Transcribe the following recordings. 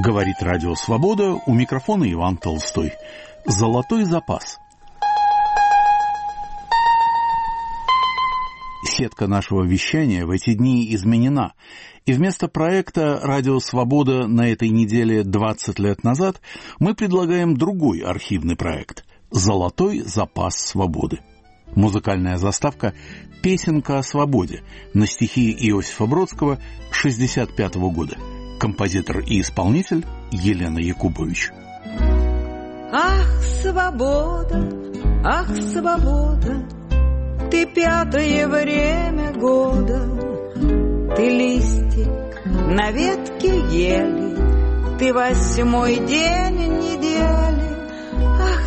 Говорит Радио Свобода, у микрофона Иван Толстой. Золотой запас. Сетка нашего вещания в эти дни изменена, и вместо проекта «Радио Свобода» на этой неделе 20 лет назад мы предлагаем другой архивный проект «Золотой запас свободы». Музыкальная заставка «Песенка о свободе» на стихи Иосифа Бродского 1965 года. Композитор и исполнитель Елена Якубович. Ах, свобода, ты пятое время года, ты листик на ветке ели, ты 8-й день недели. Ах,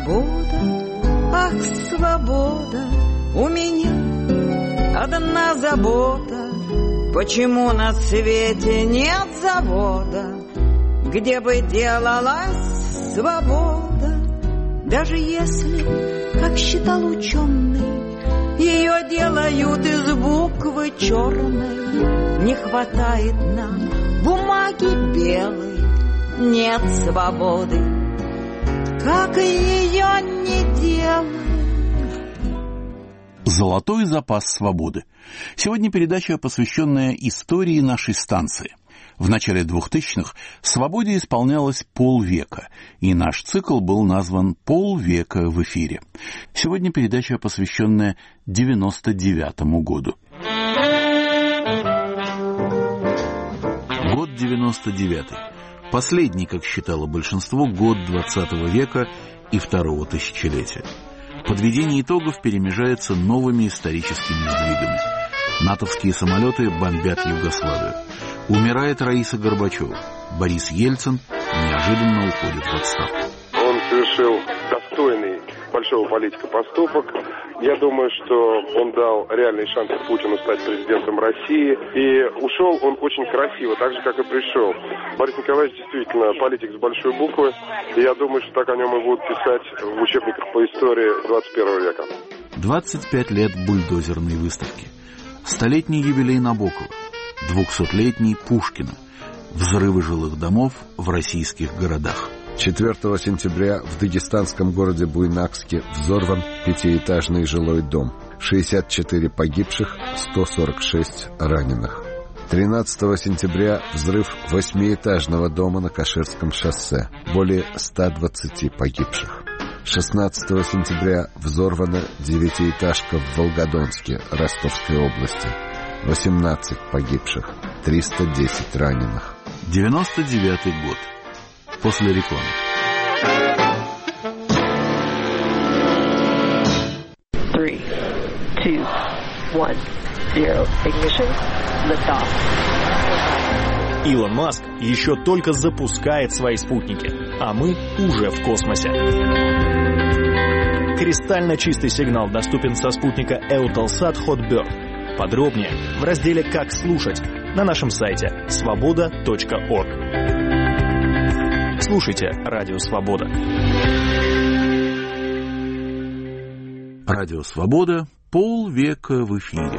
свобода, у меня одна забота. Почему на свете нет завода, где бы делалась свобода? Даже если, как считал ученый, ее делают из буквы черной, не хватает нам бумаги белой, нет свободы, как ее не делают. «Золотой запас свободы». Сегодня передача, посвященная истории нашей станции. В начале 2000-х «Свободе» исполнялось полвека, и наш цикл был назван «Полвека в эфире». Сегодня передача, посвященная 99-му году. Год 99-й. Последний, как считало большинство, год 20 века и второго тысячелетия. Подведение итогов перемежается новыми историческими сдвигами. Натовские самолеты бомбят Югославию. Умирает Раиса Горбачева. Борис Ельцин неожиданно уходит в отставку. Он совершил достойный большого политика поступок. Я думаю, что он дал реальный шанс Путину стать президентом России. И ушел он очень красиво, так же, как и пришел. Борис Николаевич действительно политик с большой буквы. И я думаю, что так о нем и будут писать в учебниках по истории 21 века. 25 лет бульдозерной выставки. Столетний юбилей Набокова. 200-летний Пушкина. Взрывы жилых домов в российских городах. 4 сентября в дагестанском городе Буйнакске взорван 5-этажный жилой дом. 64 погибших, 146 раненых. 13 сентября взрыв 8-этажного дома на Каширском шоссе. Более 120 погибших. 16 сентября взорвана 9-этажка в Волгодонске, Ростовской области. 18 погибших, 310 раненых. 99-й год. После рекламы. Three, two, one, zero. Ignition. Liftoff. Илон Маск еще только запускает свои спутники, а мы уже в космосе. Кристально чистый сигнал доступен со спутника Eutelsat Hotbird. Подробнее в разделе «Как слушать» на нашем сайте svoboda.org. Слушайте Радио Свобода. Радио Свобода. Полвека в эфире.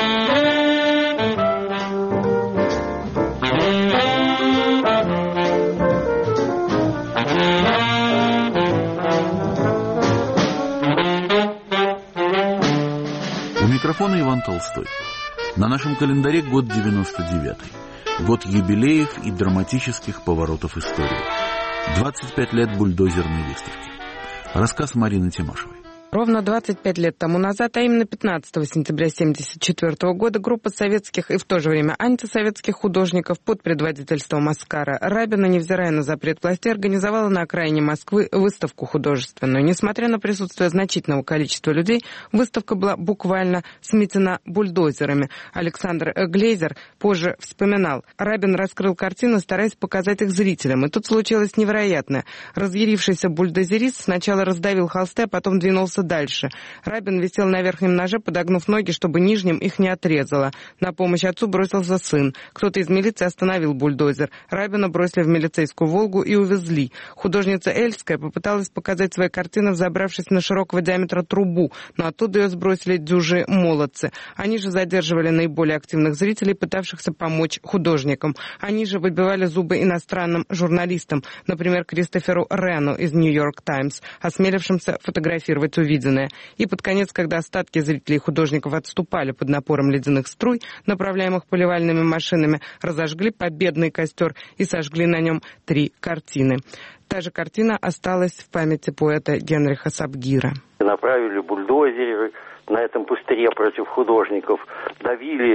У микрофона Иван Толстой. На нашем календаре год 99-й. Год юбилеев и драматических поворотов истории. 25 лет бульдозерной выставки. Рассказ Марины Тимашевой. Ровно 25 лет тому назад, а именно 15 сентября 1974 года, группа советских и в то же время антисоветских художников под предводительством Оскара Рабина, невзирая на запрет властей, организовала на окраине Москвы выставку художественную. Несмотря на присутствие значительного количества людей, выставка была буквально сметена бульдозерами. Александр Глейзер позже вспоминал: Рабин раскрыл картины, стараясь показать их зрителям. И тут случилось невероятное. Разъярившийся бульдозерист сначала раздавил холсты, а потом двинулся двигаться дальше. Рабин висел на верхнем ноже, подогнув ноги, чтобы нижним их не отрезало. На помощь отцу бросился сын. Кто-то из милиции остановил бульдозер. Рабина бросили в милицейскую «Волгу» и увезли. Художница Эльская попыталась показать свои картины, взобравшись на широкого диаметра трубу, но оттуда ее сбросили дюжи молодцы. Они же задерживали наиболее активных зрителей, пытавшихся помочь художникам. Они же выбивали зубы иностранным журналистам, например, Кристоферу Рену из «Нью-Йорк Таймс», осмелившимся фотографировать увиденное. И под конец, когда остатки зрителей и художников отступали под напором ледяных струй, направляемых поливальными машинами, разожгли победный костер и сожгли на нем 3 картины. Та же картина осталась в памяти поэта Генриха Сабгира. Направили бульдозеры на этом пустыре против художников, давили,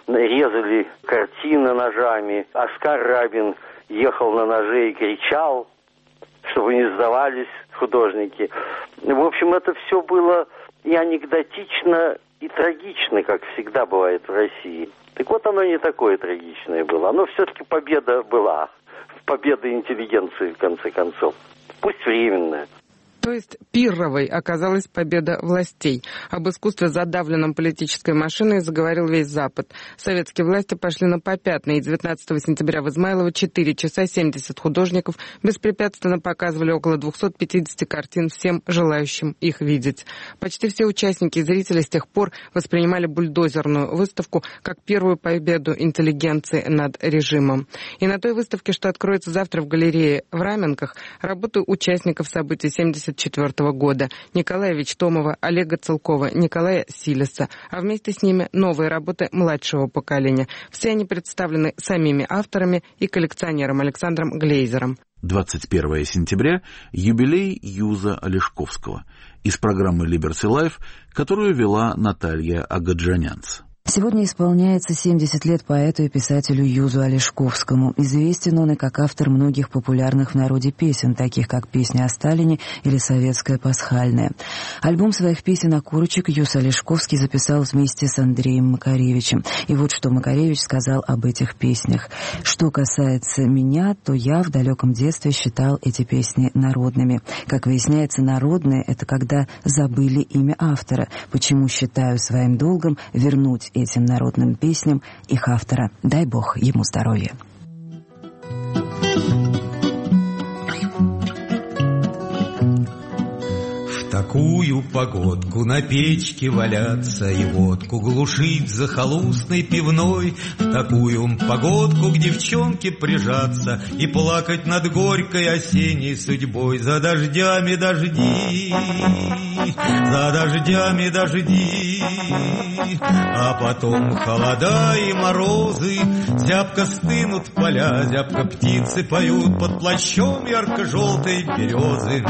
резали картины ножами. Оскар Рабин ехал на ноже и кричал, чтобы не сдавались художники. В общем, это все было и анекдотично, и трагично, как всегда бывает в России. Так вот, оно не такое трагичное было. Оно все-таки победа была. Победа интеллигенции, в конце концов. Пусть временная. То есть пирровой оказалась победа властей. Об искусстве, задавленном политической машиной, заговорил весь Запад. Советские власти пошли на попятные, и 19 сентября в Измайлово 4 часа 70 художников беспрепятственно показывали около 250 картин всем желающим их видеть. Почти все участники и зрители с тех пор воспринимали бульдозерную выставку как первую победу интеллигенции над режимом. И на той выставке, что откроется завтра в галерее в Раменках, работы участников событий 1974 года Николая Вичтомова, Олега Целкова, Николая Силеса, а вместе с ними новые работы младшего поколения. Все они представлены самими авторами и коллекционером Александром Глейзером. 21 сентября – юбилей Юза Олешковского из программы Liberty Life, которую вела Наталья Агаджанянц. Сегодня исполняется 70 лет поэту и писателю Юзу Олешковскому. Известен он и как автор многих популярных в народе песен, таких как «Песня о Сталине» или «Советская пасхальная». Альбом своих песен «Окурочек» Юз Олешковский записал вместе с Андреем Макаревичем. И вот что Макаревич сказал об этих песнях. «Что касается меня, то я в далеком детстве считал эти песни народными. Как выясняется, народные — это когда забыли имя автора. Почему считаю своим долгом вернуть этим народным песням их автора. Дай Бог ему здоровья». В такую погодку на печке валяться и водку глушить в захолустной пивной, в такую погодку к девчонке прижаться и плакать над горькой осенней судьбой. За дождями дожди, за дождями дожди, а потом холода и морозы, зябко стынут поля, зябко птицы поют под плащом ярко-желтой березы.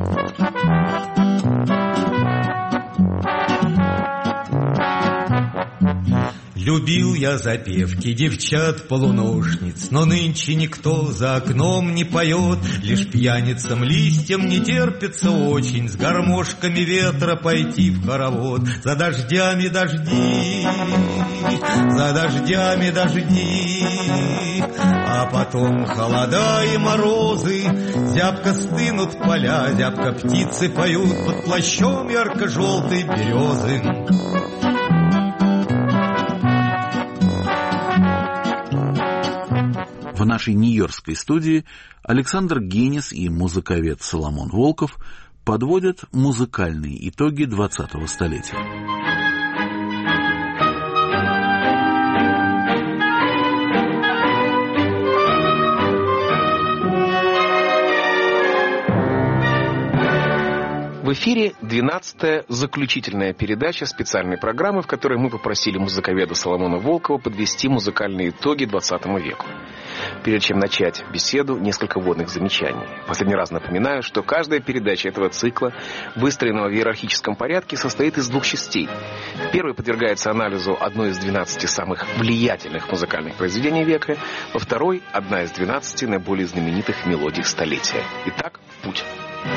Любил я запевки девчат-полуношниц, но нынче никто за окном не поет. Лишь пьяницам листьям не терпится очень с гармошками ветра пойти в хоровод. За дождями дожди, за дождями дожди, а потом холода и морозы, зябко стынут поля, зябко птицы поют под плащом ярко-желтой березы. В нашей нью-йоркской студии Александр Генис и музыковед Соломон Волков подводят музыкальные итоги 20-го столетия. В эфире 12-я заключительная передача специальной программы, в которой мы попросили музыковеда Соломона Волкова подвести музыкальные итоги 20 веку. Перед чем начать беседу, несколько вводных замечаний. Последний раз напоминаю, что каждая передача этого цикла, выстроенного в иерархическом порядке, состоит из 2 частей. Первой подвергается анализу одно из 12 самых влиятельных музыкальных произведений века, во второй — одна из 12 наиболее знаменитых мелодий столетия. Итак, в путь.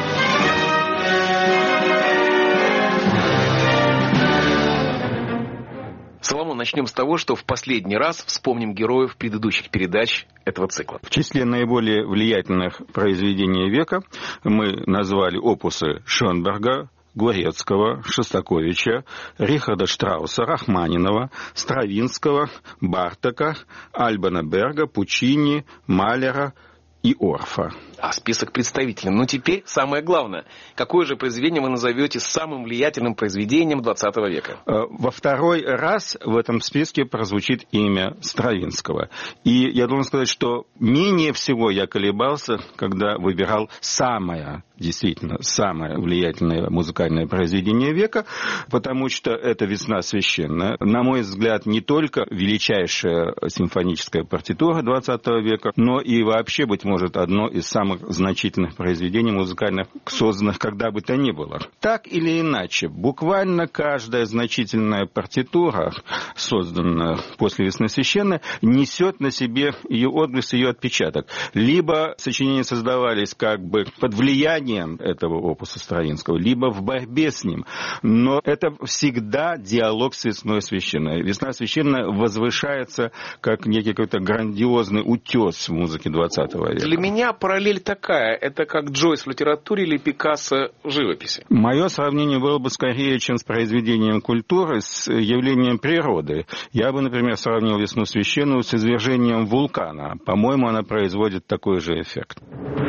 Соломон, начнем с того, что в последний раз вспомним героев предыдущих передач этого цикла. В числе наиболее влиятельных произведений века мы назвали опусы Шонберга, Горецкого, Шостаковича, Рихарда Штрауса, Рахманинова, Стравинского, Бартока, Альбана Берга, Пучини, Малера и Орфа. А список представителей. Ну, теперь самое главное. Какое же произведение вы назовете самым влиятельным произведением 20 века? Во второй раз в этом списке прозвучит имя Стравинского. И я должен сказать, что менее всего я колебался, когда выбирал действительно самое влиятельное музыкальное произведение века, потому что это «Весна священная». На мой взгляд, не только величайшая симфоническая партитура 20 века, но и вообще, быть может, одно из самых значительных произведений музыкальных, созданных когда бы то ни было. Так или иначе, буквально каждая значительная партитура, созданная после «Весны священной», несет на себе ее отблеск, ее отпечаток. Либо сочинения создавались как бы под влиянием этого опуса Стравинского, либо в борьбе с ним. Но это всегда диалог с «Весной священной». «Весна священная» возвышается как некий какой-то грандиозный утес в музыке 20 века. Для меня параллель такая. Это как Джойс в литературе или Пикассо в живописи. Мое сравнение было бы скорее, чем с произведением культуры, с явлением природы. Я бы, например, сравнил «Весну священную» с извержением вулкана. По-моему, она производит такой же эффект.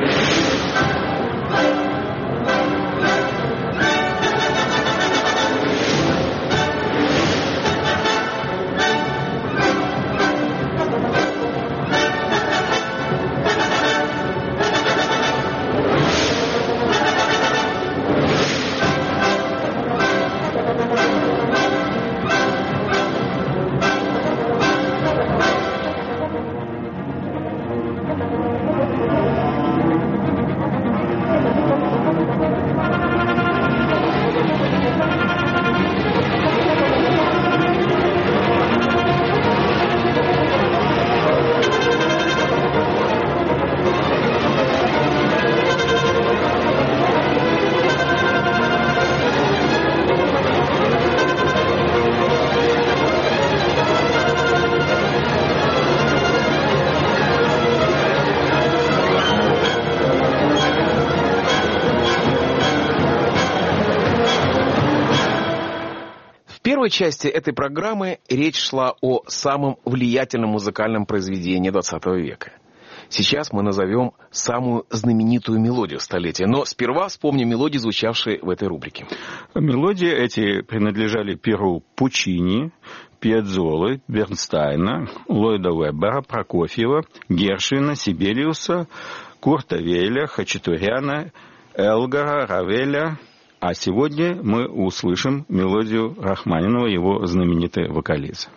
В первой части этой программы речь шла о самом влиятельном музыкальном произведении 20 века. Сейчас мы назовем самую знаменитую мелодию столетия. Но сперва вспомним мелодии, звучавшие в этой рубрике. Мелодии эти принадлежали перу Пучини, Пьеццолы, Бернстайна, Ллойда Вебера, Прокофьева, Гершвина, Сибелиуса, Курта Вейля, Хачатуряна, Элгара, Равеля. А сегодня мы услышим мелодию Рахманинова, его знаменитой вокализы.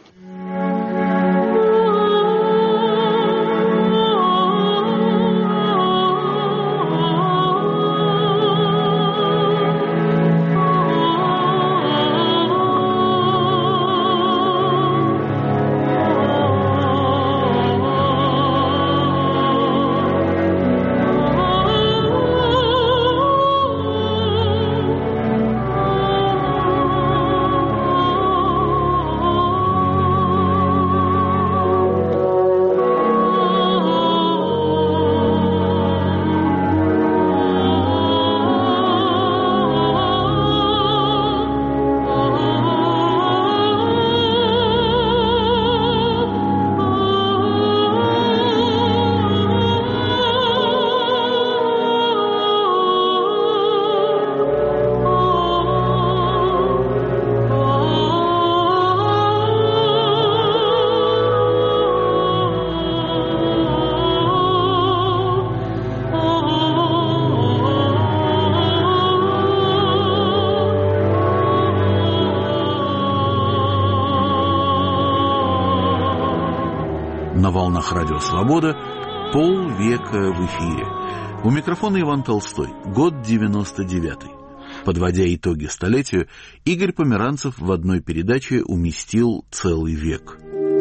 На волнах Радио Свобода полвека в эфире. У микрофона Иван Толстой. Год 99-й. Подводя итоги столетию, Игорь Померанцев в одной передаче уместил целый век.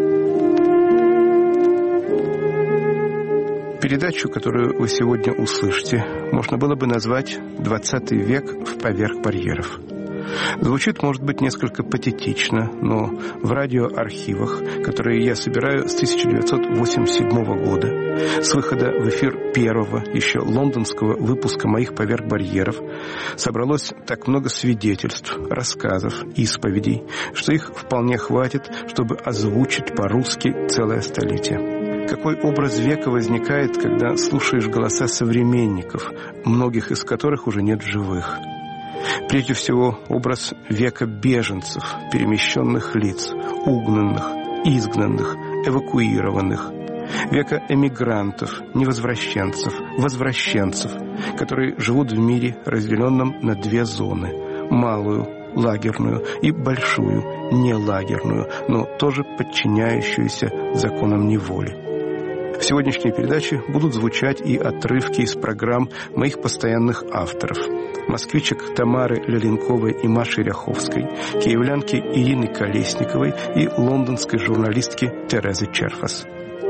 Передачу, которую вы сегодня услышите, можно было бы назвать «20 век в поверх барьеров». Звучит, может быть, несколько патетично, но в радиоархивах, которые я собираю с 1987 года, с выхода в эфир первого, еще лондонского выпуска моих «Поверх барьеров», собралось так много свидетельств, рассказов, исповедей, что их вполне хватит, чтобы озвучить по-русски целое столетие. Какой образ века возникает, когда слушаешь голоса современников, многих из которых уже нет в живых? Прежде всего, образ века беженцев, перемещенных лиц, угнанных, изгнанных, эвакуированных, века эмигрантов, невозвращенцев, возвращенцев, которые живут в мире, разделенном на две зоны – малую, лагерную, и большую, нелагерную, но тоже подчиняющуюся законам неволи. В сегодняшней передаче будут звучать и отрывки из программ моих постоянных авторов – москвичек Тамары Леленковой и Маши Ряховской, киевлянки Ирины Колесниковой и лондонской журналистки Терезы Черфас.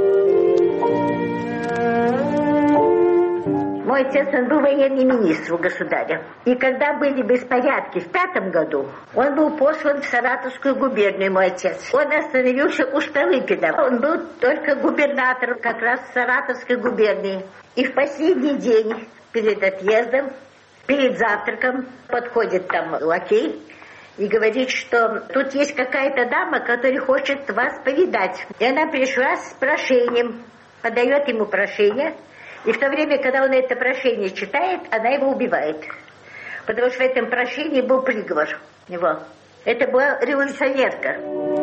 Мой отец, он был военный министр у государя. И когда были беспорядки в 5 году, он был послан в Саратовскую губернию, мой отец. Он остановился у Столыпина. Он был только губернатором как раз Саратовской губернии. И в последний день перед отъездом, перед завтраком, подходит там лакей и говорит, что тут есть какая-то дама, которая хочет вас повидать. И она пришла с прошением, подает ему прошение. И в то время, когда он это прошение читает, она его убивает. Потому что в этом прошении был приговор его. Это была революционерка.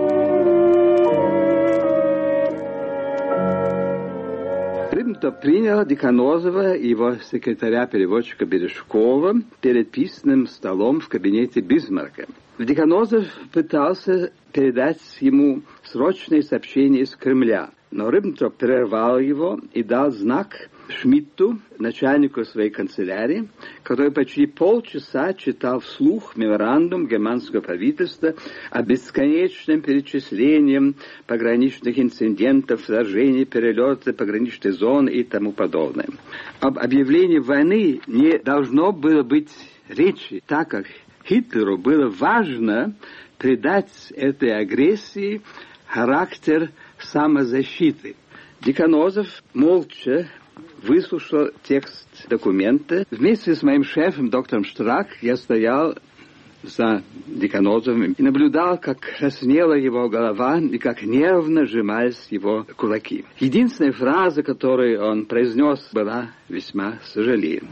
Риббентроп принял Деканозова и его секретаря-переводчика Бережкова перед письменным столом в кабинете Бисмарка. Деканозов пытался передать ему срочные сообщения из Кремля, но Риббентроп прервал его и дал знак Шмидту, начальнику своей канцелярии, который почти полчаса читал вслух меморандум германского правительства о бесконечном перечислении пограничных инцидентов, вторжений, перелета пограничной зоны и тому подобное. Об объявлении войны не должно было быть речи, так как Гитлеру было важно придать этой агрессии характер самозащиты. Деканозов молча выслушал текст документа. Вместе с моим шефом, доктором Штрак, я стоял за Деканозовым и наблюдал, как краснела его голова и как нервно сжимались его кулаки. Единственная фраза, которую он произнес, была весьма сожалеем.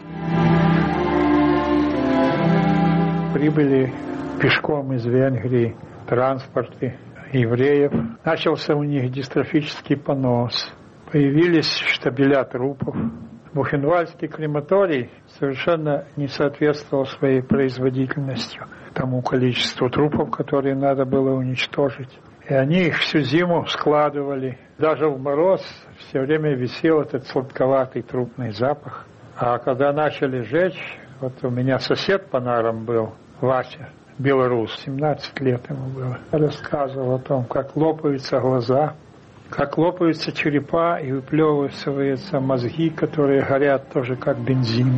Прибыли пешком из Венгрии транспорты евреев. Начался у них дистрофический понос. Появились штабеля трупов. Бухенвальдский крематорий совершенно не соответствовал своей производительностью тому количеству трупов, которые надо было уничтожить. И они их всю зиму складывали. Даже в мороз все время висел этот сладковатый трупный запах. А когда начали жечь, вот у меня сосед по нарам был, Вася, белорус, 17 лет ему было. Рассказывал о том, как лопаются глаза, как лопаются черепа и выплевываются мозги, которые горят тоже как бензин.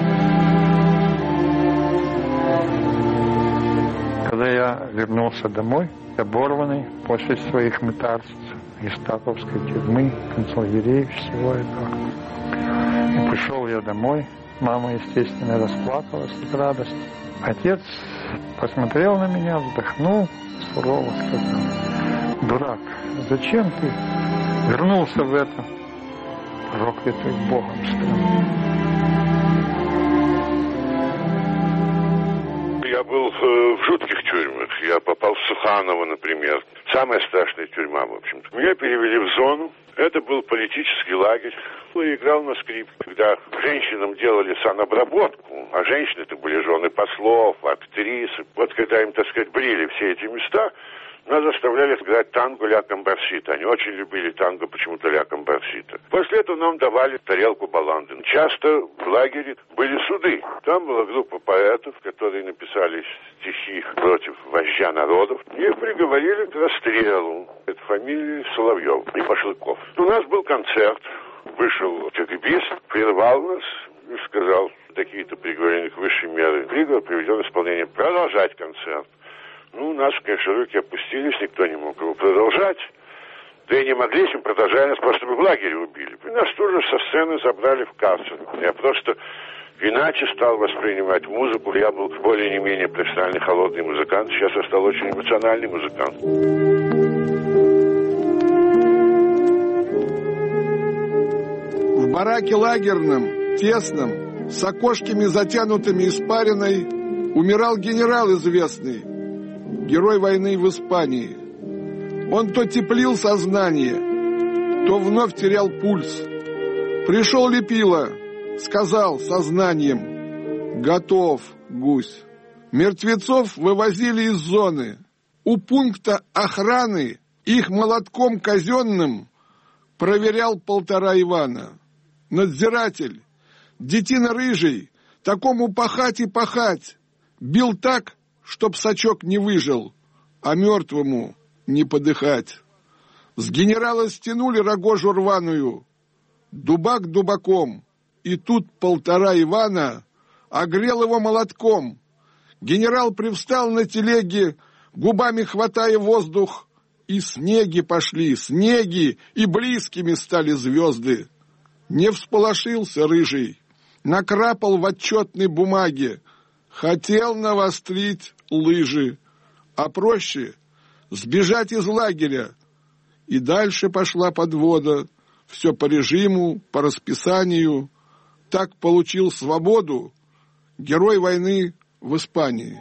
Когда я вернулся домой, оборванный после своих мытарств, гестаповской тюрьмы, концлагерей, всего этого. И пришел я домой, мама, естественно, расплакалась от радости. Отец посмотрел на меня, вздохнул, сурово сказал: «Дурак, зачем ты вернулся в эту проклятую Богом страну?» Я был в жутких тюрьмах. Я попал в Суханово, например. Самая страшная тюрьма, в общем-то. Меня перевели в зону. Это был политический лагерь. Я играл на скрипке. Когда женщинам делали санобработку, а женщины-то были жены послов, актрисы. Вот когда им, так сказать, брили все эти места, нас заставляли играть танго «Ля Комбарсита». Они очень любили танго почему-то «Ля Комбарсита». После этого нам давали тарелку баланды. Часто в лагере были суды. Там была группа поэтов, которые написали стихи против вождя народов. Их приговорили к расстрелу. Это фамилии Соловьев и Башлыков. У нас был концерт. Вышел КГБист, прервал нас и сказал: такие-то приговорены к высшей меры. Приговор приведен в исполнение. Продолжать концерт. Нас, конечно, руки опустились, никто не мог его продолжать. Да и не могли, если мы продолжали, нас просто бы в лагере убили. И нас тоже со сцены забрали в карцер. Я просто иначе стал воспринимать музыку. Я был более не менее профессиональный холодный музыкант. Сейчас я стал очень эмоциональный музыкант. В бараке лагерном, тесном, с окошками затянутыми испариной, умирал генерал известный, герой войны в Испании. Он то теплил сознание, то вновь терял пульс. Пришел Лепила, сказал сознанием: «Готов, гусь». Мертвецов вывозили из зоны. У пункта охраны их молотком казенным проверял 1,5 Ивана. Надзиратель, детина рыжий, такому пахать и пахать, бил так, чтоб сачок не выжил, а мертвому не подыхать. С генерала стянули рогожу рваную, дубак дубаком, и тут 1,5 Ивана огрел его молотком. Генерал привстал на телеге, губами хватая воздух, и снеги пошли, снеги, и близкими стали звезды. Не всполошился рыжий, накрапал в отчетной бумаге, хотел навострить лыжи, а проще сбежать из лагеря. И дальше пошла подвода, все по режиму, по расписанию. Так получил свободу герой войны в Испании.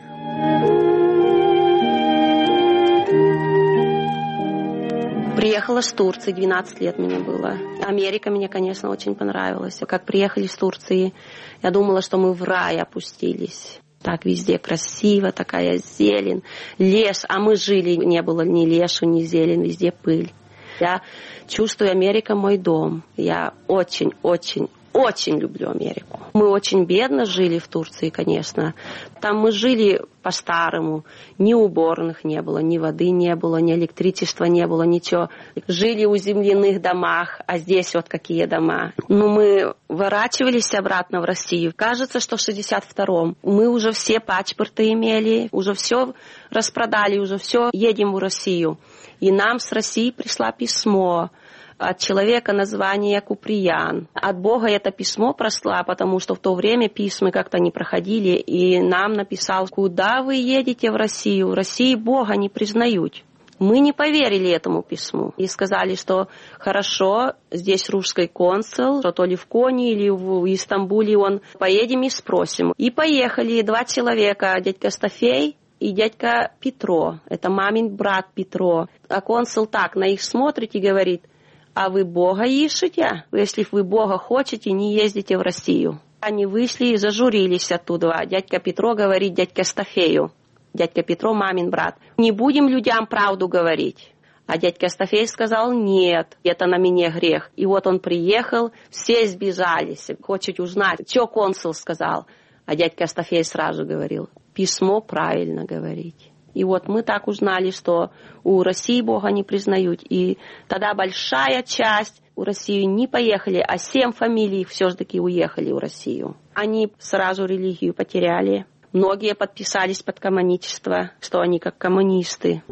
Приехала с Турции, 12 лет мне было. Америка мне, конечно, очень понравилась. Как приехали с Турции, я думала, что мы в рай опустились. Так везде красиво, такая зелень, лес. А мы жили, не было ни лесу, ни зелень, везде пыль. Я чувствую, Америка мой дом. Я очень люблю Америку. Мы очень бедно жили в Турции, конечно. Там мы жили по-старому. Ни уборных не было, ни воды не было, ни электричества не было, ничего. Жили в земляных домах, а здесь вот какие дома. Мы ворачивались обратно в Россию. Кажется, что в 62-м. Мы уже все паспорты имели, уже все распродали, уже все, едем в Россию. И нам с России пришло письмо от человека название Куприян. От Бога это письмо просло, потому что в то время письма как-то не проходили, и нам написал: куда вы едете в Россию? В России Бога не признают. Мы не поверили этому письму и сказали, что хорошо, здесь русский консул, то ли в Коне или в Истамбуле он, поедем и спросим. И поехали 2 человека, дядька Стафей и дядька Петро, это мамин брат Петро. А консул так на их смотрит и говорит: а вы Бога ищете? Если вы Бога хотите, не ездите в Россию. Они вышли и зажурились оттуда. Дядька Петро говорит дядьке Стафею. Дядька Петро мамин брат: не будем людям правду говорить. А дядька Стафей сказал: нет, это на мне грех. И вот он приехал, все сбежались, хочет узнать, что консул сказал. А дядька Стафей сразу говорил: письмо правильно говорить. И вот мы так узнали, что у России Бога не признают. И тогда большая часть у России не поехали, а 7 фамилий все-таки уехали в Россию. Они сразу религию потеряли. Многие подписались под коммуничество, что они как коммунисты.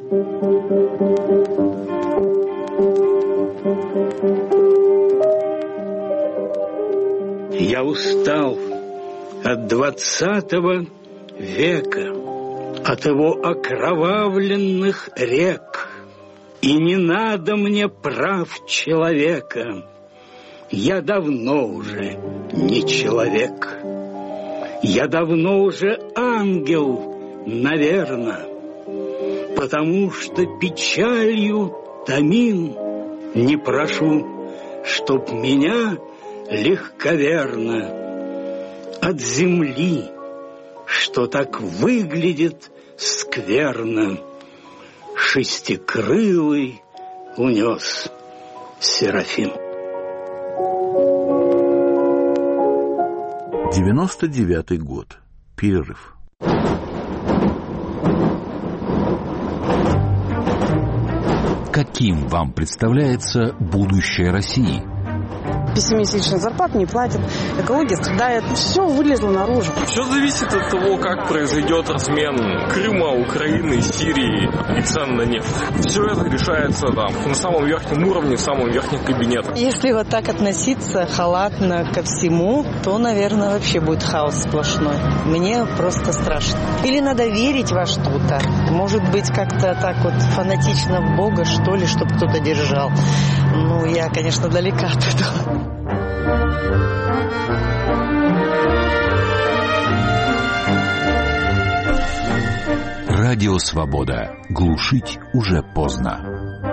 Я устал от 20 века, от его окровавленных рек. И не надо мне прав человека. Я давно уже не человек. Я давно уже ангел, наверно, потому что печалью томим. Не прошу, чтоб меня легковерно от земли, что так выглядит скверно, шестикрылый унес Серафим. 99-й год. Перерыв. Каким вам представляется будущее России? Пессимистично, зарплату не платят, экология страдает. Все вылезло наружу. Все зависит от того, как произойдет размен Крыма, Украины, Сирии и цен на нефть. Все это решается там на самом верхнем уровне, в самом верхнем кабинете. Если вот так относиться халатно ко всему, то, наверное, вообще будет хаос сплошной. Мне просто страшно. Или надо верить во что-то. Может быть, как-то так вот фанатично в Бога, что ли, чтобы кто-то держал. Ну, я, конечно, далека от этого. Радио «Свобода». Глушить уже поздно.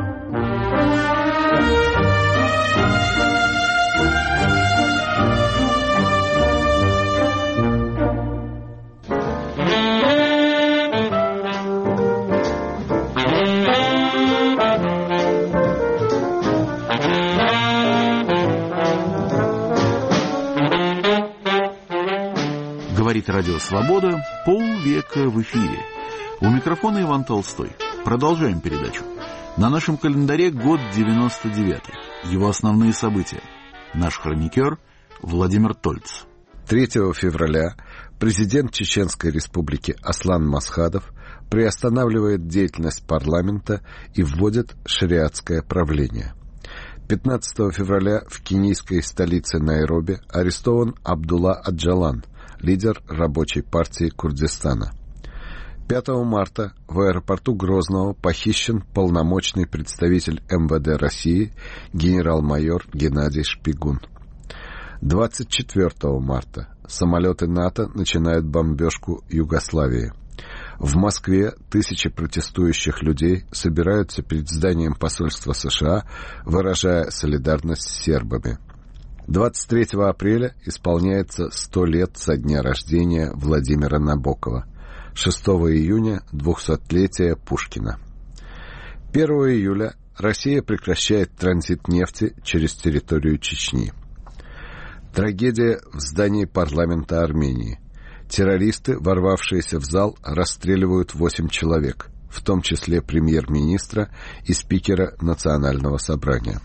Говорит Радио «Свобода», полвека в эфире. У микрофона Иван Толстой. Продолжаем передачу. На нашем календаре год 99-й. Его основные события. Наш хроникер Владимир Тольц. 3 февраля президент Чеченской республики Аслан Масхадов приостанавливает деятельность парламента и вводит шариатское правление. 15 февраля в кенийской столице Найроби арестован Абдулла Аджалан, лидер рабочей партии Курдистана. 5 марта в аэропорту Грозного похищен полномочный представитель МВД России генерал-майор Геннадий Шпигун. 24 марта самолеты НАТО начинают бомбежку Югославии. В Москве тысячи протестующих людей собираются перед зданием посольства США, выражая солидарность с сербами. 23 апреля исполняется 100 лет со дня рождения Владимира Набокова. 6 июня – 200-летие Пушкина. 1 июля Россия прекращает транзит нефти через территорию Чечни. Трагедия в здании парламента Армении. Террористы, ворвавшиеся в зал, расстреливают 8 человек, в том числе премьер-министра и спикера Национального собрания.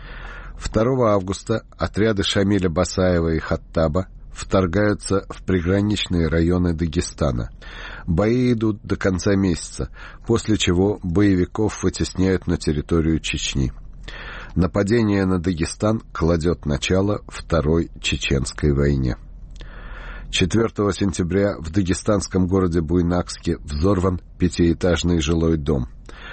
2 августа отряды Шамиля Басаева и Хаттаба вторгаются в приграничные районы Дагестана. Бои идут до конца месяца, после чего боевиков вытесняют на территорию Чечни. Нападение на Дагестан кладет начало Второй Чеченской войне. 4 сентября в дагестанском городе Буйнакске взорван 5-этажный жилой дом.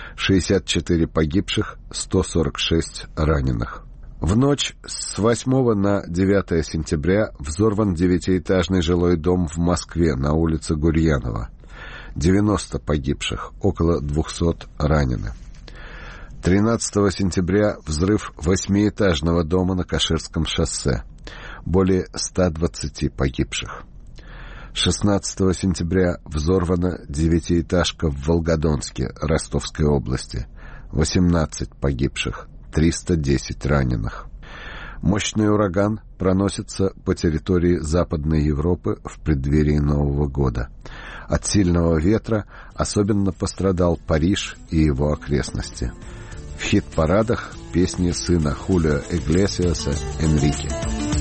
64 погибших, 146 раненых. В ночь с 8 на 9 сентября взорван 9-этажный жилой дом в Москве на улице Гурьянова. 90 погибших, около 200 ранены. 13 сентября взрыв 8-этажного дома на Каширском шоссе. Более 120 погибших. 16 сентября взорвана 9-этажка в Волгодонске Ростовской области. 18 погибших, 310 раненых. Мощный ураган проносится по территории Западной Европы в преддверии Нового года. От сильного ветра особенно пострадал Париж и его окрестности. В хит-парадах песни сына Хулио Иглесиаса «Энрике».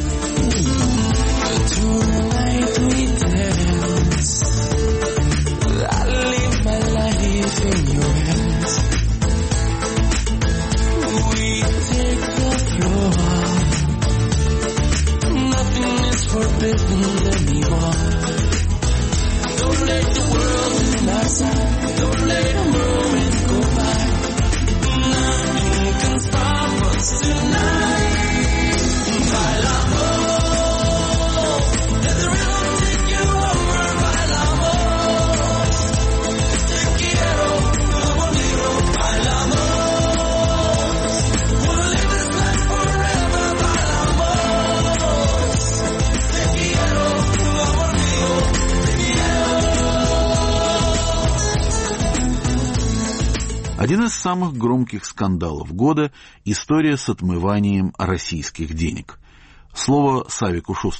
Один из самых громких скандалов года – история с отмыванием российских денег. Слово Савику Шустеру.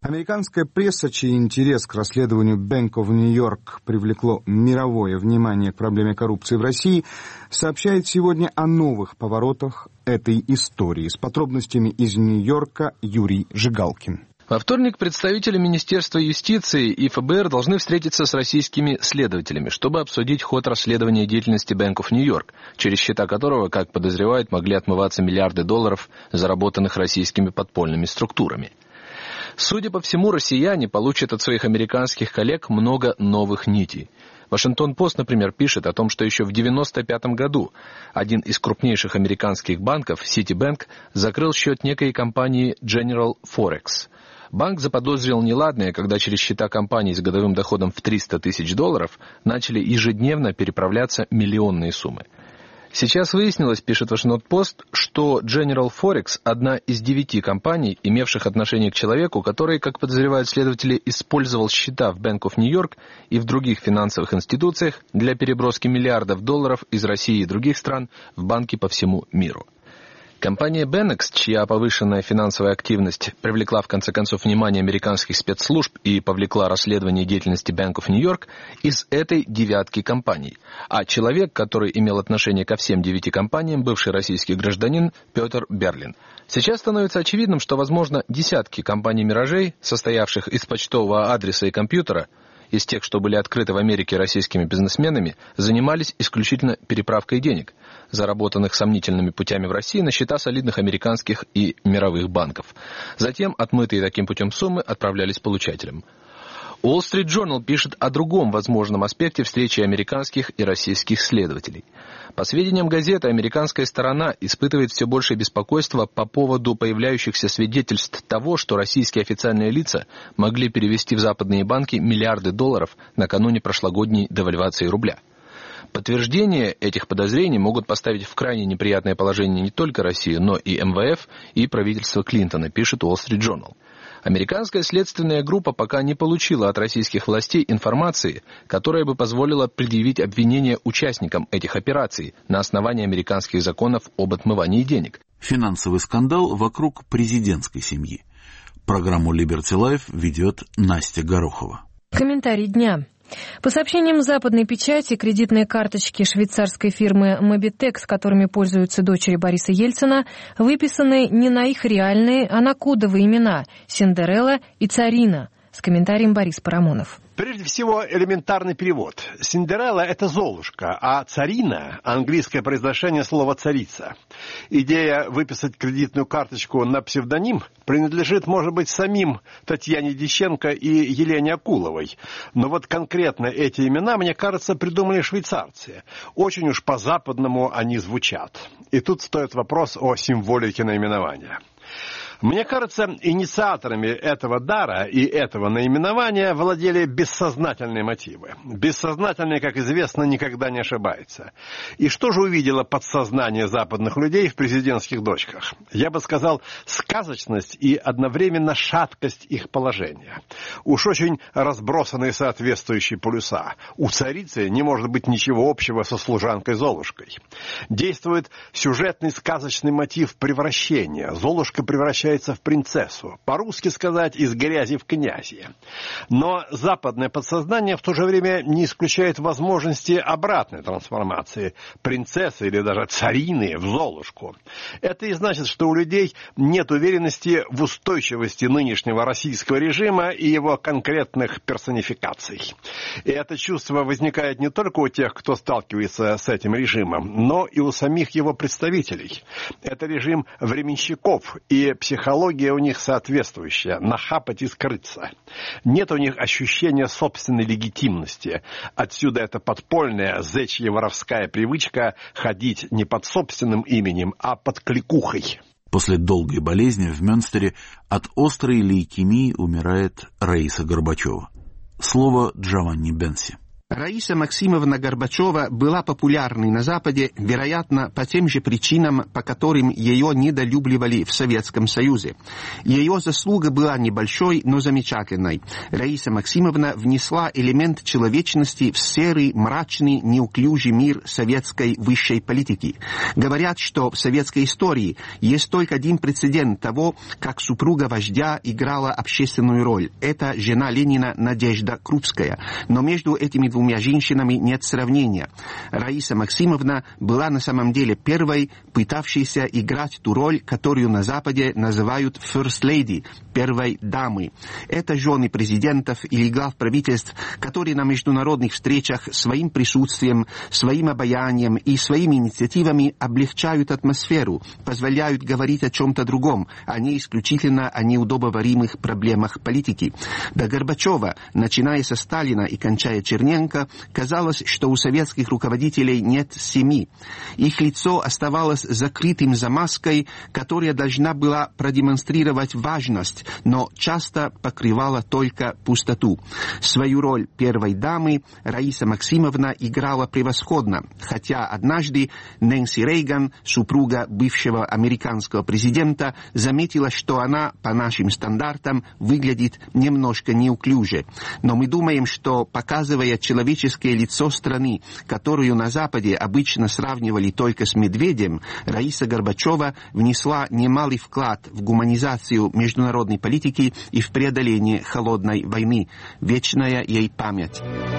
Американская пресса, чей интерес к расследованию Bank of New York привлекло мировое внимание к проблеме коррупции в России, сообщает сегодня о новых поворотах этой истории. С подробностями из Нью-Йорка Юрий Жигалкин. Во вторник представители Министерства юстиции и ФБР должны встретиться с российскими следователями, чтобы обсудить ход расследования деятельности Bank of New York, через счета которого, как подозревают, могли отмываться миллиарды долларов, заработанных российскими подпольными структурами. Судя по всему, россияне получат от своих американских коллег много новых нитей. Вашингтон-Пост, например, пишет о том, что еще в 1995 году один из крупнейших американских банков, Citibank, закрыл счет некой компании General Forex. Банк заподозрил неладное, когда через счета компаний с годовым доходом в $300 тысяч начали ежедневно переправляться миллионные суммы. Сейчас выяснилось, пишет Вашингтон-Пост, что General Forex – одна из 9 компаний, имевших отношение к человеку, который, как подозревают следователи, использовал счета в Bank of New York и в других финансовых институциях для переброски миллиардов долларов из России и других стран в банки по всему миру. Компания Benex, чья повышенная финансовая активность привлекла в конце концов внимание американских спецслужб и повлекла расследование деятельности Bank of New York, из этой 9 компаний. А человек, который имел отношение ко всем 9 компаниям, бывший российский гражданин Петр Берлин. Сейчас становится очевидным, что, возможно, десятки компаний-миражей, состоявших из почтового адреса и компьютера, из тех, что были открыты в Америке российскими бизнесменами, занимались исключительно переправкой денег, заработанных сомнительными путями в России, на счета солидных американских и мировых банков. Затем отмытые таким путем суммы отправлялись получателям. Wall Street Journal пишет о другом возможном аспекте встречи американских и российских следователей. По сведениям газеты, американская сторона испытывает все большее беспокойство по поводу появляющихся свидетельств того, что российские официальные лица могли перевести в западные банки миллиарды долларов накануне прошлогодней девальвации рубля. Подтверждение этих подозрений могут поставить в крайне неприятное положение не только Россию, но и МВФ и правительство Клинтона, пишет Wall Street Journal. Американская следственная группа пока не получила от российских властей информации, которая бы позволила предъявить обвинения участникам этих операций на основании американских законов об отмывании денег. Финансовый скандал вокруг президентской семьи. Программу Liberty Life ведет Настя Горохова. Комментарий дня. По сообщениям западной печати, кредитные карточки швейцарской фирмы Mobitex, которыми пользуются дочери Бориса Ельцина, выписаны не на их реальные, а на кодовые имена – Синдерелла и Царина. С комментарием Борис Парамонов. Прежде всего, элементарный перевод. Синдерелла – это Золушка, а Царина – английское произношение слова «царица». Идея выписать кредитную карточку на псевдоним принадлежит, может быть, самим Татьяне Дьяченко и Елене Акуловой. Но вот конкретно эти имена, мне кажется, придумали швейцарцы. Очень уж по-западному они звучат. И тут стоит вопрос о символике наименования. Мне кажется, инициаторами этого дара и этого наименования владели бессознательные мотивы. Бессознательное, как известно, никогда не ошибается. И что же увидело подсознание западных людей в президентских дочках? Я бы сказал, сказочность и одновременно шаткость их положения. Уж очень разбросанные соответствующие полюса. У царицы не может быть ничего общего со служанкой Золушкой. Действует сюжетный сказочный мотив превращения. Золушка превращается в принцессу. По-русски сказать, из грязи в князи. Но западное подсознание в то же время не исключает возможности обратной трансформации принцессы или даже царины в Золушку. Это и значит, что у людей нет уверенности в устойчивости нынешнего российского режима и его конкретных персонификаций. И это чувство возникает не только у тех, кто сталкивается с этим режимом, но и у самих его представителей. Это режим временщиков, и психология у них соответствующая – нахапать и скрыться. Нет у них ощущения собственной легитимности. Отсюда эта подпольная зечья воровская привычка ходить не под собственным именем, а под кликухой. После долгой болезни в Мюнстере от острой лейкемии умирает Раиса Горбачева. Слово Джованни Бенси. Раиса Максимовна Горбачева была популярной на Западе, вероятно, по тем же причинам, по которым ее недолюбливали в Советском Союзе. Ее заслуга была небольшой, но замечательной. Раиса Максимовна внесла элемент человечности в серый, мрачный, неуклюжий мир советской высшей политики. Говорят, что в советской истории есть только один прецедент того, как супруга вождя играла общественную роль. Это жена Ленина Надежда Крупская. Но между этими двумя женщинами нет сравнения. Раиса Максимовна была на самом деле первой, пытавшейся играть ту роль, которую на Западе называют «first lady», первой дамы. Это жены президентов или глав правительств, которые на международных встречах своим присутствием, своим обаянием и своими инициативами облегчают атмосферу, позволяют говорить о чем-то другом, а не исключительно о неудобоваримых проблемах политики. До Горбачева, начиная со Сталина и кончая Черненко, казалось, что у советских руководителей нет семьи. Их лицо оставалось закрытым за маской, которая должна была продемонстрировать важность, но часто покрывала только пустоту. Свою роль первой дамы Раиса Максимовна играла превосходно, хотя однажды Нэнси Рейган, супруга бывшего американского президента, заметила, что она, по нашим стандартам, выглядит немножко неуклюже. Но мы думаем, что, показывая человеческое лицо страны, которую на Западе обычно сравнивали только с медведем, Раиса Горбачева внесла немалый вклад в гуманизацию международной политики и в преодоление холодной войны. Вечная ей память.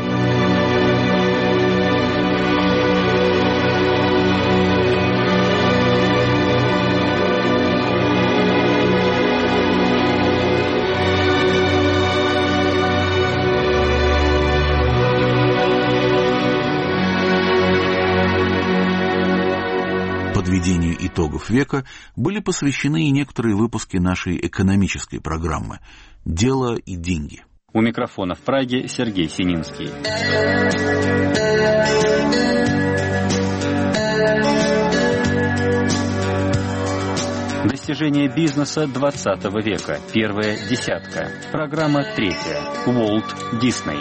Подведению итогов века были посвящены и некоторые выпуски нашей экономической программы «Дело и деньги». У микрофона в Праге Сергей Сининский. Достижения бизнеса 20 века. Первая десятка. Программа 3. Уолт Дисней.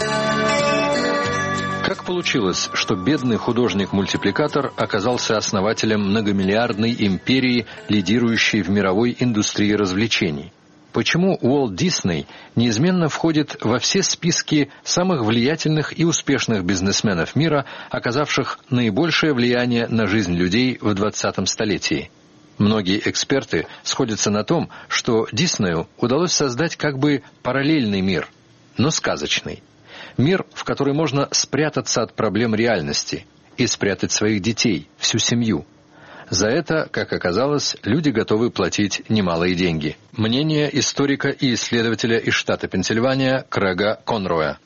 Как получилось, что бедный художник-мультипликатор оказался основателем многомиллиардной империи, лидирующей в мировой индустрии развлечений? Почему Уолт Дисней неизменно входит во все списки самых влиятельных и успешных бизнесменов мира, оказавших наибольшее влияние на жизнь людей в 20-м столетии? Многие эксперты сходятся на том, что Диснею удалось создать как бы параллельный мир, но сказочный. Мир, в который можно спрятаться от проблем реальности и спрятать своих детей, всю семью. За это, как оказалось, люди готовы платить немалые деньги. Мнение историка и исследователя из штата Пенсильвания Крэга Конроя.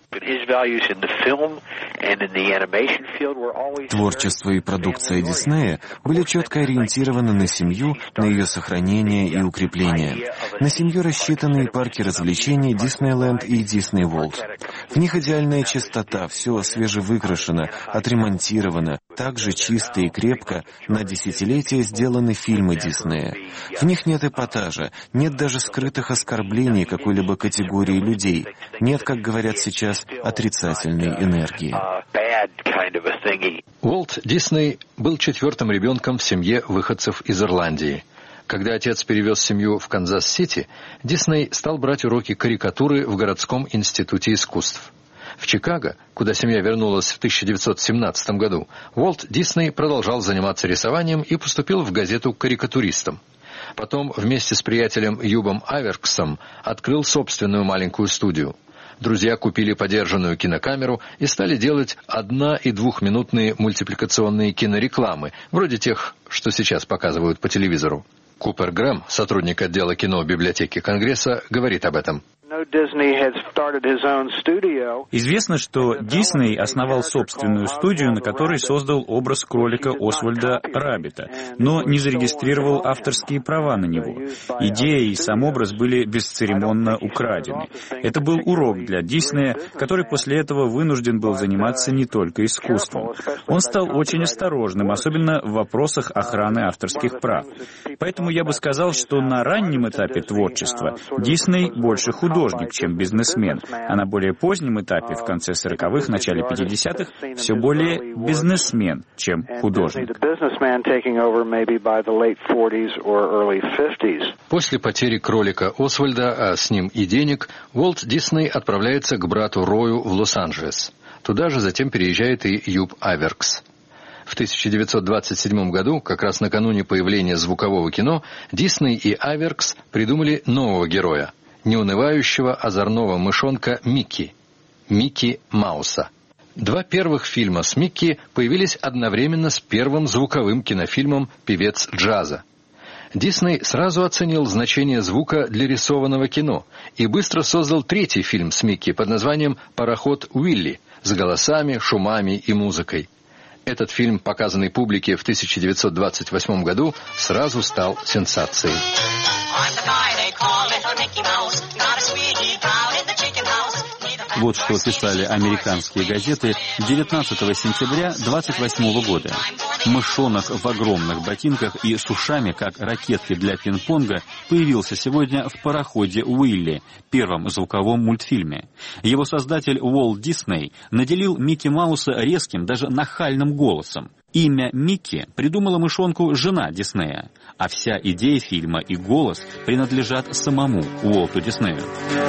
Творчество и продукция Диснея были четко ориентированы на семью, на ее сохранение и укрепление. На семью рассчитаны и парки развлечений Диснейленд и Дисней Ворлд. В них идеальная чистота, все свежевыкрашено, отремонтировано. Также чисто и крепко на десятилетия сделаны фильмы Диснея. В них нет эпатажа, нет даже скрытых оскорблений какой-либо категории людей. Нет, как говорят сейчас, отрицательной энергии. Уолт Дисней был 4-м ребенком в семье выходцев из Ирландии. Когда отец перевез семью в Канзас-Сити, Дисней стал брать уроки карикатуры в городском институте искусств. В Чикаго, куда семья вернулась в 1917 году, Уолт Дисней продолжал заниматься рисованием и поступил в газету карикатуристом. Потом вместе с приятелем Юбом Аверксом открыл собственную маленькую студию. Друзья купили подержанную кинокамеру и стали делать 1- и 2-минутные мультипликационные кинорекламы, вроде тех, что сейчас показывают по телевизору. Купер Грэм, сотрудник отдела кино библиотеки Конгресса, говорит об этом. Известно, что Дисней основал собственную студию, на которой создал образ кролика Освальда Раббита, но не зарегистрировал авторские права на него. Идея и сам образ были бесцеремонно украдены. Это был урок для Диснея, который после этого вынужден был заниматься не только искусством. Он стал очень осторожным, особенно в вопросах охраны авторских прав. Поэтому я бы сказал, что на раннем этапе творчества Дисней больше художник, художник, чем бизнесмен, а на более позднем этапе, в конце 40-х, начале 50-х, все более бизнесмен, чем художник. После потери кролика Освальда, а с ним и денег, Уолт Дисней отправляется к брату Рою в Лос-Анджелес. Туда же затем переезжает и Юб Аверкс. В 1927 году, как раз накануне появления звукового кино, Дисней и Аверкс придумали нового героя, неунывающего озорного мышонка Микки Мауса. Два первых фильма с Микки появились одновременно с первым звуковым кинофильмом «Певец джаза». Дисней сразу оценил значение звука для рисованного кино и быстро создал третий фильм с Микки под названием «Пароход Уилли» с голосами, шумами и музыкой. Этот фильм, показанный публике в 1928 году, сразу стал сенсацией. Вот что писали американские газеты 19 сентября 1928 года. Мышонок в огромных ботинках и с ушами, как ракетки для пинг-понга, появился сегодня в «Пароходе Уилли», первом звуковом мультфильме. Его создатель Уолт Дисней наделил Микки Мауса резким, даже нахальным голосом. Имя Микки придумала мышонку жена Диснея, а вся идея фильма и голос принадлежат самому Уолту Диснею.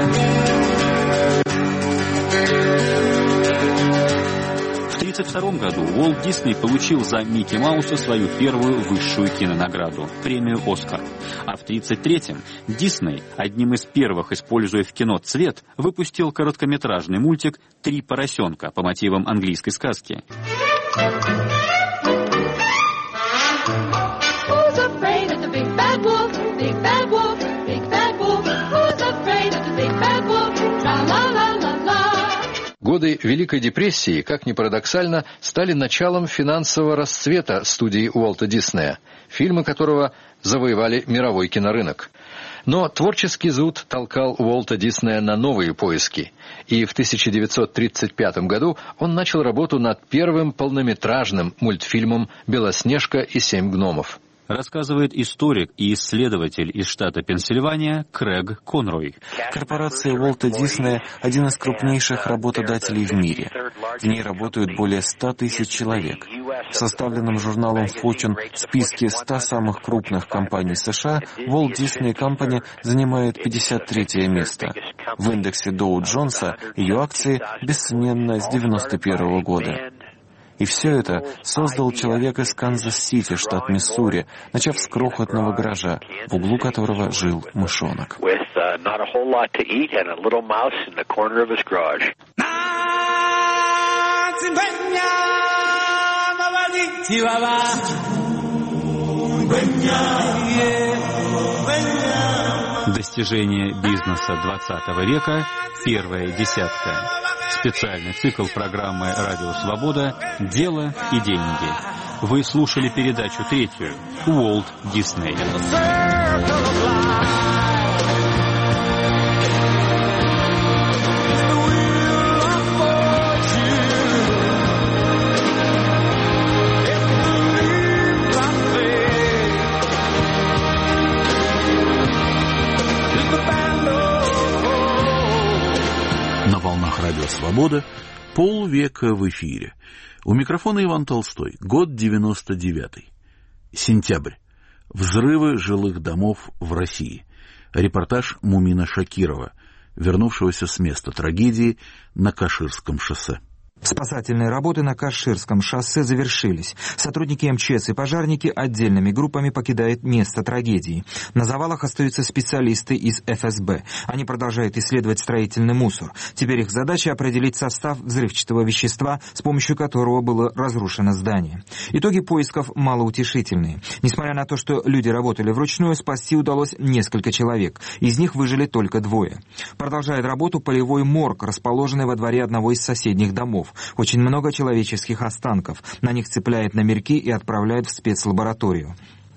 В 1932 году Уолт Дисней получил за Микки Мауса свою первую высшую кинонаграду – премию «Оскар». А в 1933-м Дисней, одним из первых, используя в кино цвет, выпустил короткометражный мультик «Три поросенка» по мотивам английской сказки. Годы Великой депрессии, как ни парадоксально, стали началом финансового расцвета студии Уолта Диснея, фильмы которого завоевали мировой кинорынок. Но творческий зуд толкал Уолта Диснея на новые поиски, и в 1935 году он начал работу над первым полнометражным мультфильмом «Белоснежка и семь гномов». Рассказывает историк и исследователь из штата Пенсильвания Крэг Конрой. Корпорация Уолта Диснея – один из крупнейших работодателей в мире. В ней работают более 100 тысяч человек. В составленном журналом Fortune списке 100 самых крупных компаний США Walt Disney Company занимает 53-е место. В индексе Доу Джонса ее акции бессменно с 1991 года. И все это создал человек из Канзас-Сити, штат Миссури, начав с крохотного гаража, в углу которого жил мышонок. Достижения бизнеса 20 века. Первая десятка. Специальный цикл программы «Радио Свобода. Дело и деньги». Вы слушали передачу третью «Уолт Дисней». На волнах «Радио Свобода» полвека в эфире. У микрофона Иван Толстой. Год 99-й. Сентябрь. Взрывы жилых домов в России. Репортаж Мумина Шакирова, вернувшегося с места трагедии на Каширском шоссе. Спасательные работы на Каширском шоссе завершились. Сотрудники МЧС и пожарники отдельными группами покидают место трагедии. На завалах остаются специалисты из ФСБ. Они продолжают исследовать строительный мусор. Теперь их задача определить состав взрывчатого вещества, с помощью которого было разрушено здание. Итоги поисков малоутешительные. Несмотря на то, что люди работали вручную, спасти удалось несколько человек. Из них выжили только 2. Продолжает работу полевой морг, расположенный во дворе одного из соседних домов. Очень много человеческих останков. На них цепляют номерки и отправляют в спецлабораторию.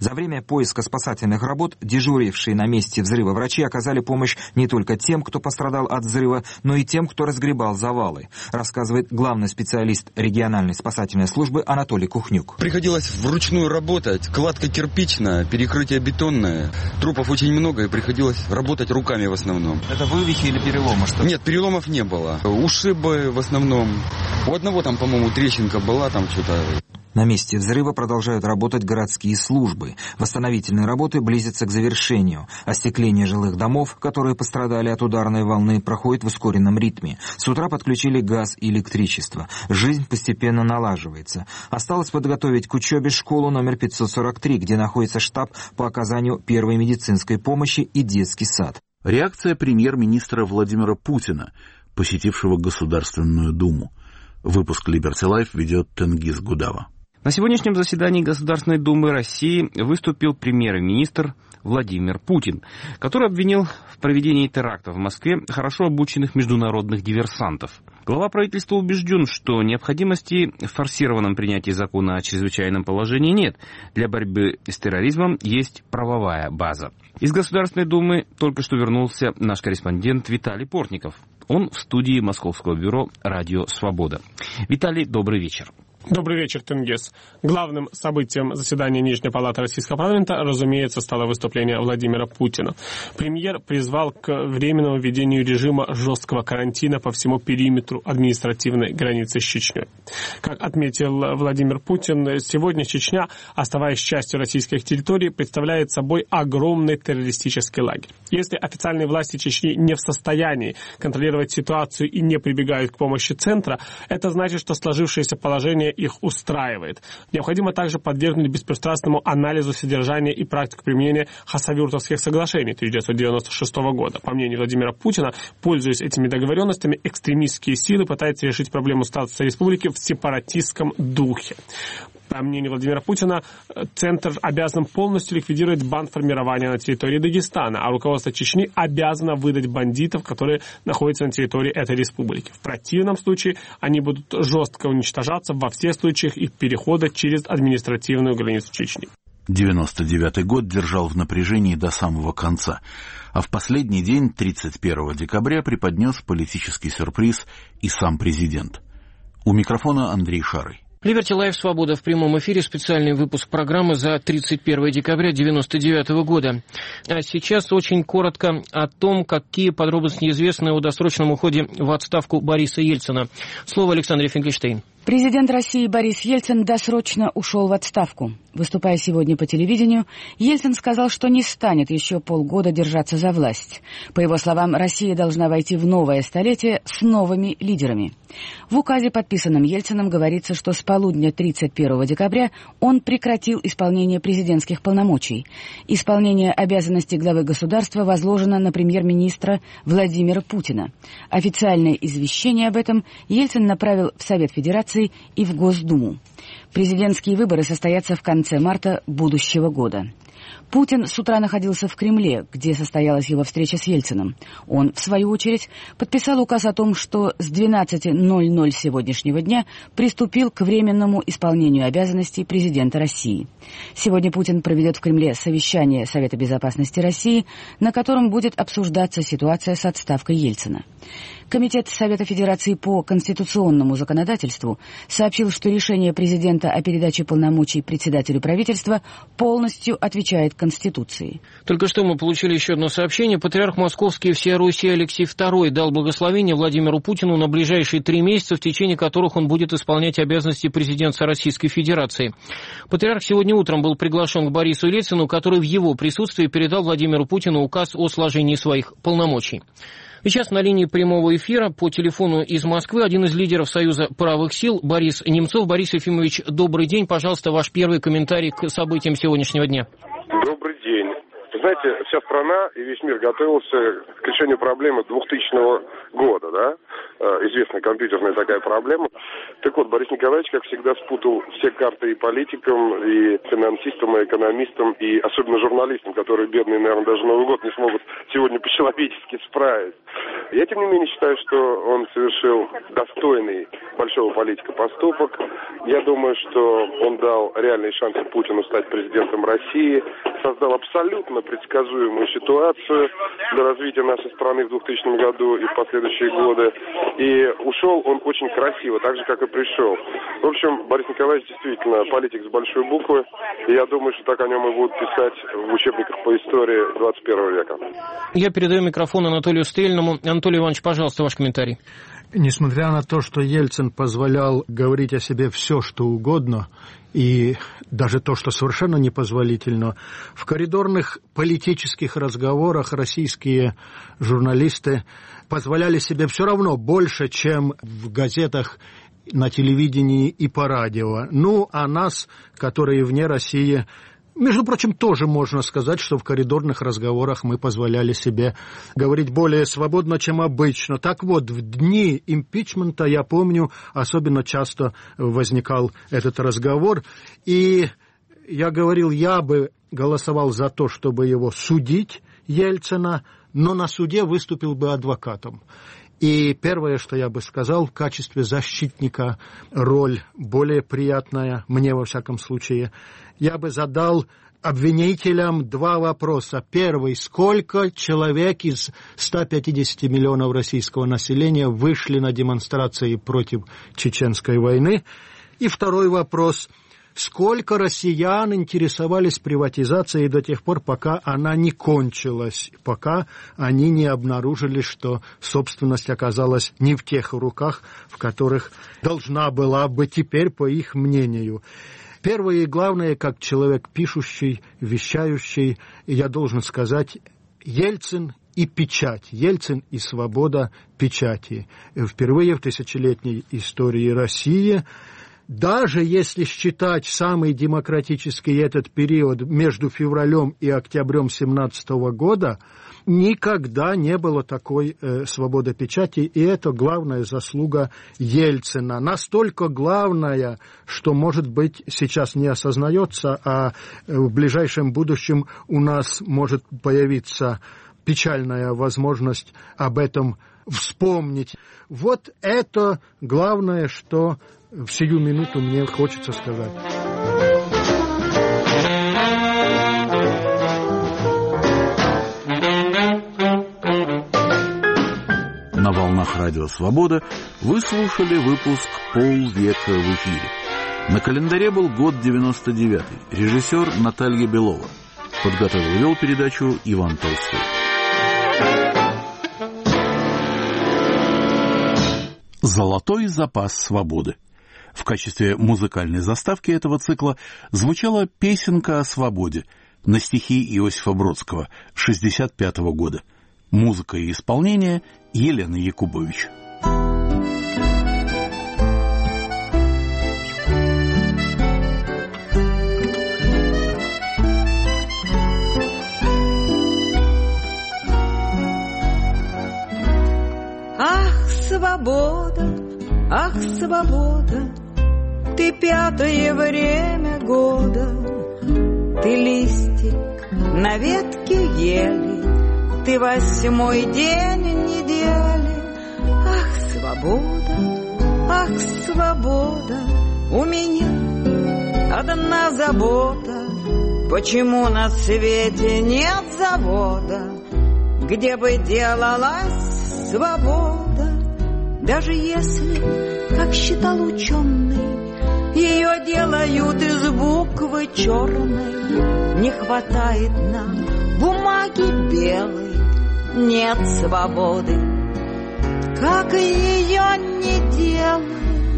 За время поиска спасательных работ дежурившие на месте взрыва врачи оказали помощь не только тем, кто пострадал от взрыва, но и тем, кто разгребал завалы, рассказывает главный специалист региональной спасательной службы Анатолий Кухнюк. Приходилось вручную работать, кладка кирпичная, перекрытие бетонное, трупов очень много и приходилось работать руками в основном. Это вывихи или переломы? Нет, переломов не было. Ушибы в основном. У одного там, по-моему, трещинка была, там что-то... На месте взрыва продолжают работать городские службы. Восстановительные работы близятся к завершению. Остекление жилых домов, которые пострадали от ударной волны, проходит в ускоренном ритме. С утра подключили газ и электричество. Жизнь постепенно налаживается. Осталось подготовить к учебе школу номер 543, где находится штаб по оказанию первой медицинской помощи и детский сад. Реакция премьер-министра Владимира Путина, посетившего Государственную Думу. Выпуск Liberty Life ведет Тенгиз Гудава. На сегодняшнем заседании Государственной Думы России выступил премьер-министр Владимир Путин, который обвинил в проведении терактов в Москве хорошо обученных международных диверсантов. Глава правительства убежден, что необходимости в форсированном принятии закона о чрезвычайном положении нет. Для борьбы с терроризмом есть правовая база. Из Государственной Думы только что вернулся наш корреспондент Виталий Портников. Он в студии Московского бюро «Радио Свобода». Виталий, добрый вечер. Добрый вечер, Тенгиз. Главным событием заседания Нижней палаты Российского парламента, разумеется, стало выступление Владимира Путина. Премьер призвал к временному введению режима жесткого карантина по всему периметру административной границы с Чечней. Как отметил Владимир Путин, сегодня Чечня, оставаясь частью российских территорий, представляет собой огромный террористический лагерь. Если официальные власти Чечни не в состоянии контролировать ситуацию и не прибегают к помощи центра, это значит, что сложившееся положение их устраивает. Необходимо также подвергнуть беспристрастному анализу содержания и практику применения Хасавюртовских соглашений 1996 года. По мнению Владимира Путина, пользуясь этими договоренностями, экстремистские силы пытаются решить проблему статуса республики в сепаратистском духе. По мнению Владимира Путина, Центр обязан полностью ликвидировать бандформирование на территории Дагестана, а руководство Чечни обязано выдать бандитов, которые находятся на территории этой республики. В противном случае они будут жестко уничтожаться во всех случаях их перехода через административную границу Чечни. 99-й год держал в напряжении до самого конца, а в последний день, 31 декабря, преподнес политический сюрприз и сам президент. У микрофона Андрей Шарый. Liberty Life Свобода в прямом эфире, специальный выпуск программы за 31 декабря 1999 года. А сейчас очень коротко о том, какие подробности известны о досрочном уходе в отставку Бориса Ельцина. Слово Александре Финкельштейн. Президент России Борис Ельцин досрочно ушел в отставку. Выступая сегодня по телевидению, Ельцин сказал, что не станет еще полгода держаться за власть. По его словам, Россия должна войти в новое столетие с новыми лидерами. В указе, подписанном Ельциным, говорится, что с полудня 31 декабря он прекратил исполнение президентских полномочий. Исполнение обязанностей главы государства возложено на премьер-министра Владимира Путина. Официальное извещение об этом Ельцин направил в Совет Федерации и в Госдуму. Президентские выборы состоятся в конце марта будущего года. Путин с утра находился в Кремле, где состоялась его встреча с Ельциным. Он, в свою очередь, подписал указ о том, что с 12:00 сегодняшнего дня приступил к временному исполнению обязанностей президента России. Сегодня Путин проведет в Кремле совещание Совета безопасности России, на котором будет обсуждаться ситуация с отставкой Ельцина. Комитет Совета Федерации по конституционному законодательству сообщил, что решение президента о передаче полномочий председателю правительства полностью отвечает Конституции. Только что мы получили еще одно сообщение. Патриарх Московский и всея Руси Алексей II дал благословение Владимиру Путину на ближайшие 3 месяца, в течение которых он будет исполнять обязанности президента Российской Федерации. Патриарх сегодня утром был приглашен к Борису Ельцину, который в его присутствии передал Владимиру Путину указ о сложении своих полномочий. Сейчас на линии прямого эфира по телефону из Москвы один из лидеров Союза правых сил Борис Немцов. Борис Ефимович, добрый день. Пожалуйста, ваш первый комментарий к событиям сегодняшнего дня. Добрый день. знаете, вся страна и весь мир готовился к решению проблемы 2000 года, да? Известная компьютерная такая проблема. Так вот, Борис Николаевич, как всегда, спутал все карты и политикам, и финансистам, и экономистам, и особенно журналистам, которые, бедные, наверное, даже Новый год не смогут сегодня по-человечески справить. Я, тем не менее, считаю, что он совершил достойный большого политика поступок. Я думаю, что он дал реальные шансы Путину стать президентом России, создал абсолютно предсказуемую ситуацию для развития нашей страны в 2000 году и в последующие годы. И ушел он очень красиво, так же, как и пришел. В общем, Борис Николаевич действительно политик с большой буквы. И я думаю, что так о нем и будут писать в учебниках по истории 21 века. Я передаю микрофон Анатолию Стрельному. Анатолий Иванович, пожалуйста, ваш комментарий. Несмотря на то, что Ельцин позволял говорить о себе все, что угодно, и даже то, что совершенно непозволительно, в коридорных политических разговорах российские журналисты позволяли себе все равно больше, чем в газетах, на телевидении и по радио. Ну, а нас, которые вне России, между прочим, тоже можно сказать, что в коридорных разговорах мы позволяли себе говорить более свободно, чем обычно. Так вот, в дни импичмента, я помню, особенно часто возникал этот разговор, и я говорил, я бы голосовал за то, чтобы его судить, Ельцина, но на суде выступил бы адвокатом. И первое, что я бы сказал, в качестве защитника роль более приятная, мне во всяком случае, я бы задал обвинителям два вопроса. Первый, сколько человек из 150 миллионов российского населения вышли на демонстрации против Чеченской войны? И второй вопрос, сколько россиян интересовались приватизацией до тех пор, пока она не кончилась, пока они не обнаружили, что собственность оказалась не в тех руках, в которых должна была бы теперь, по их мнению. Первое и главное, как человек пишущий, вещающий, я должен сказать, Ельцин и печать, Ельцин и свобода печати. Впервые в тысячелетней истории России, даже если считать самый демократический этот период между февралем и октябрем 1917 года, никогда не было такой свободы печати, и это главная заслуга Ельцина. Настолько главная, что, может быть, сейчас не осознается, а в ближайшем будущем у нас может появиться печальная возможность об этом вспомнить. Вот это главное, что в сию минуту мне хочется сказать. На волнах Радио Свобода вы слушали выпуск «Полвека в эфире». На календаре был год 99-й. Режиссер Наталья Белова. Подготовил и вел передачу Иван Толстой. «Золотой запас свободы». В качестве музыкальной заставки этого цикла звучала песенка о свободе на стихи Иосифа Бродского 1965 года. Музыка и исполнение Елены Якубович. Ах, свобода, ах, свобода, ты пятое время года, ты листик на ветке ели, ты 8-й день недели. Ах, свобода, у меня одна забота. Почему на свете нет завода, где бы делалась свобода? Даже если, как считал ученый, ее делают из буквы черной, не хватает нам бумаги белой, нет свободы, как ее не делай.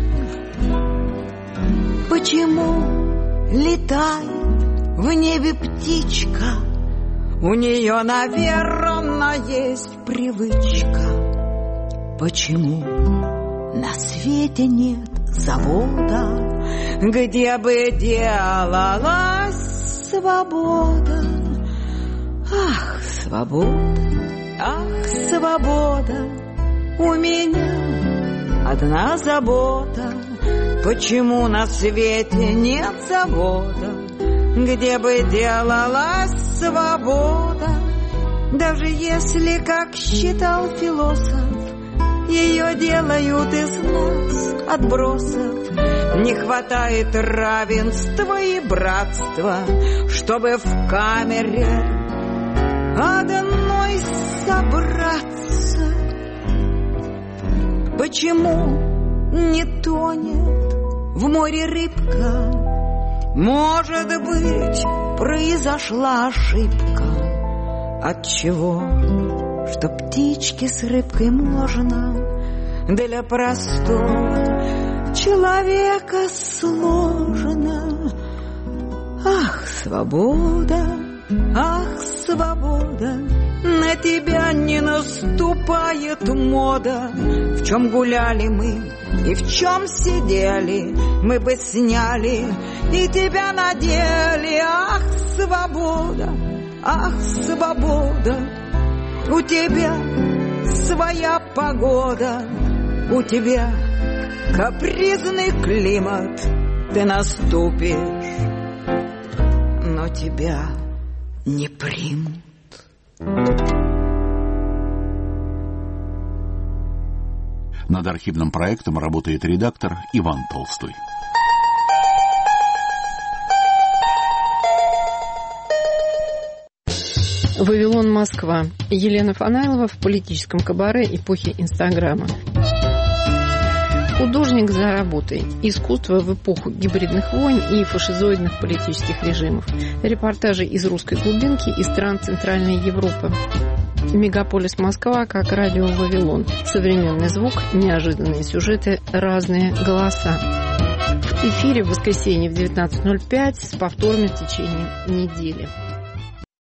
Почему летает в небе птичка? У нее, наверное, есть привычка. Почему на свете нет завода, где бы делалась свобода? свобода, ах, свобода, у меня одна забота. Почему на свете нет завода, где бы делалась свобода? Даже если, как считал философ, ее делают из нас отбросов. Не хватает равенства и братства, чтобы в камере одной собраться. Почему не тонет в море рыбка? Может быть, произошла ошибка. Отчего? Что птичке с рыбкой можно, для простого человека сложно. Ах, свобода, ах, свобода, на тебя не наступает мода. В чем гуляли мы и в чем сидели, мы бы сняли и тебя надели. Ах, свобода, ах, свобода, у тебя своя погода, у тебя капризный климат. Ты наступишь, но тебя не примут. Над архивным проектом работает редактор Иван Толстой. Вавилон, Москва. Елена Фанайлова в политическом кабаре эпохи Инстаграма. Художник за работой. Искусство в эпоху гибридных войн и фашизоидных политических режимов. Репортажи из русской глубинки и стран Центральной Европы. Мегаполис Москва как радио Вавилон. Современный звук, неожиданные сюжеты, разные голоса. В эфире в воскресенье в 19:05 с повторами в течение недели.